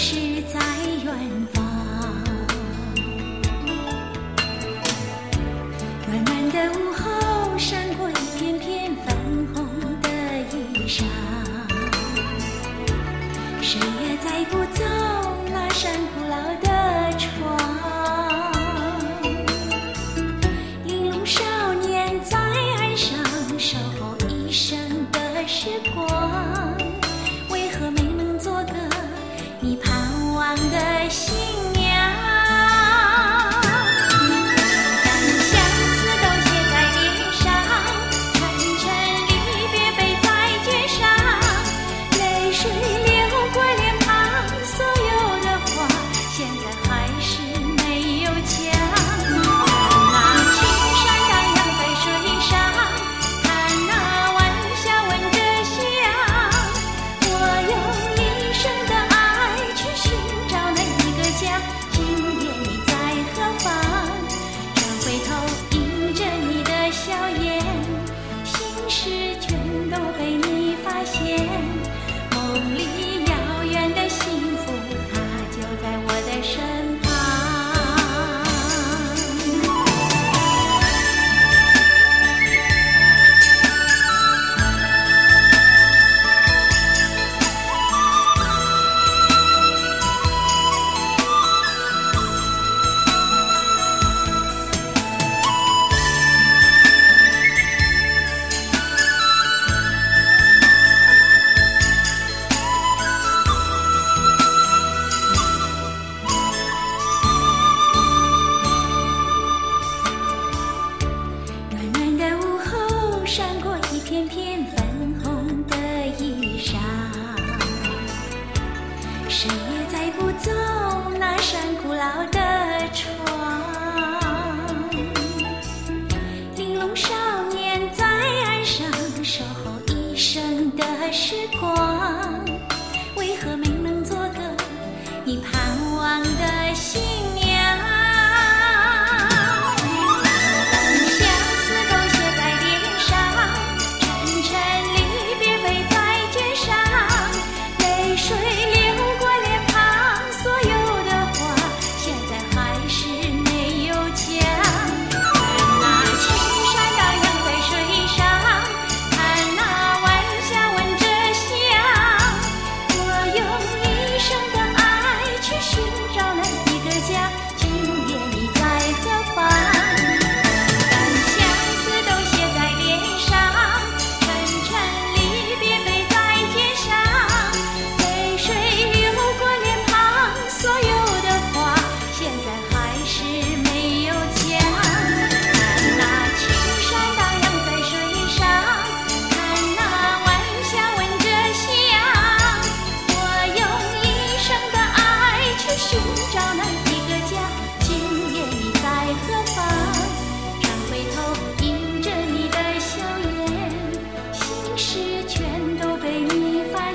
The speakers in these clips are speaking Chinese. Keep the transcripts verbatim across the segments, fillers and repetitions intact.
是在远方。暖暖的午后，闪过一片片粉红的衣裳，谁也载不走那扇古老的窗。玲珑少年在岸上守候一生的时光，为何没能做个你盼望的新娘？片片粉红的衣裳，谁也载不走那扇古老的窗。玲珑少年在岸上守候一生的时光，为何没能做个你盼望的新娘？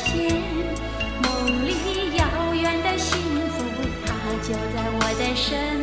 就在我的身